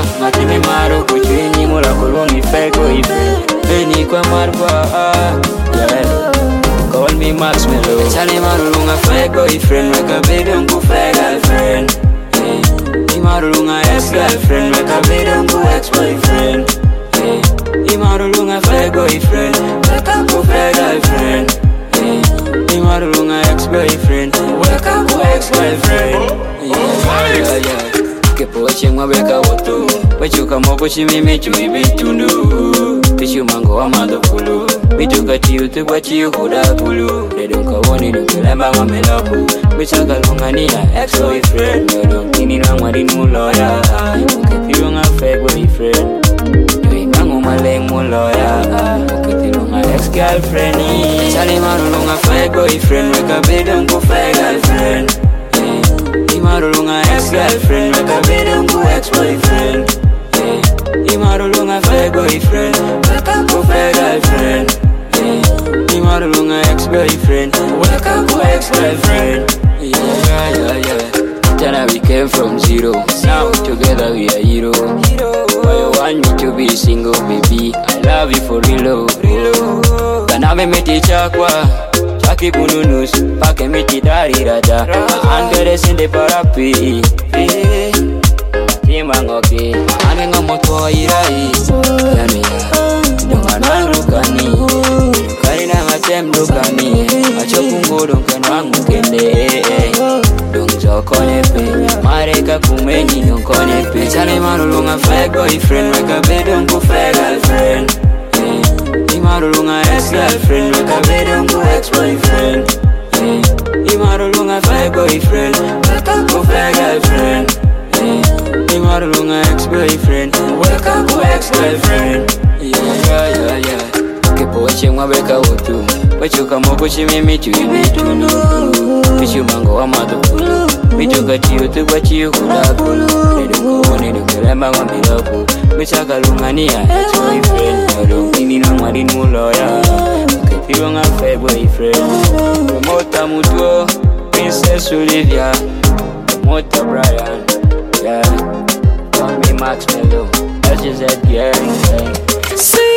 matimi maro kuchini mula kulungi feko ife beni kwa marwa yeah. Call me Max Melo Chale marulunga feko ifriend weka video nkufe girlfriend Imarulunga ex-girlfriend weka video nku ex-boyfriend Imarulunga feko ifriend weka nkufe girlfriend Imarulunga ex-boyfriend weka nku ex-girlfriend yeah. Kepoche mwabeka wotu Wachuka moko chimime chui bitundu Pishu mango wa madokulu Bituka chiyu tukwa chiyu kudakulu Dedunka woni nukilemba mameloku Bichaka lungania ex-boyfriend Nini na mwadi muloya Ukitilunga fake boyfriend Yoimangu maleng muloya Ukitilunga ex-girlfriend Chali marulunga fake boyfriend Weka bidunku fake girlfriend Imarulunga ex-girlfriend Weka bidunku ex-boyfriend Imarulunga fake boyfriend Weka ku fake girlfriend Imarulunga ex-boyfriend Weka ku ex-girlfriend Yeah Tana we came from zero Now together we are hero Why you want me to be single baby I love you for real Kaname meti chakwa Chaki bununus Pake miti dari raja Angere sinde parapi Timangoki Ane ngamoto irai Yani Dungan rukani Karina macem rukani Achopungo dungan wangu kende Dung konepe Mareka kumeni dung konepe Chale marulunga fake boyfriend Weka bedung ku fake girlfriend Imarulunga ex-girlfriend Weka bedung ku ex-boyfriend Imarulunga fake boyfriend Weka ku fake girlfriend Imarulunga ex-boyfriend Weka ku ex-girlfriend Yeah Kepoche mwabeka wotu Wachuka moko chimimi chui bitundu Pishu mango wa madokulu Bituka chiyu tukwa chiyu kudakulu Dedunko woni nukilemba mamiloku Bichaka lungania ex-boyfriend Nini na mwadi muloya Ukitilunga fake boyfriend Promota mutuo Princess Olivia Promota Brian Yeah Call me Max Melo LGZ gang.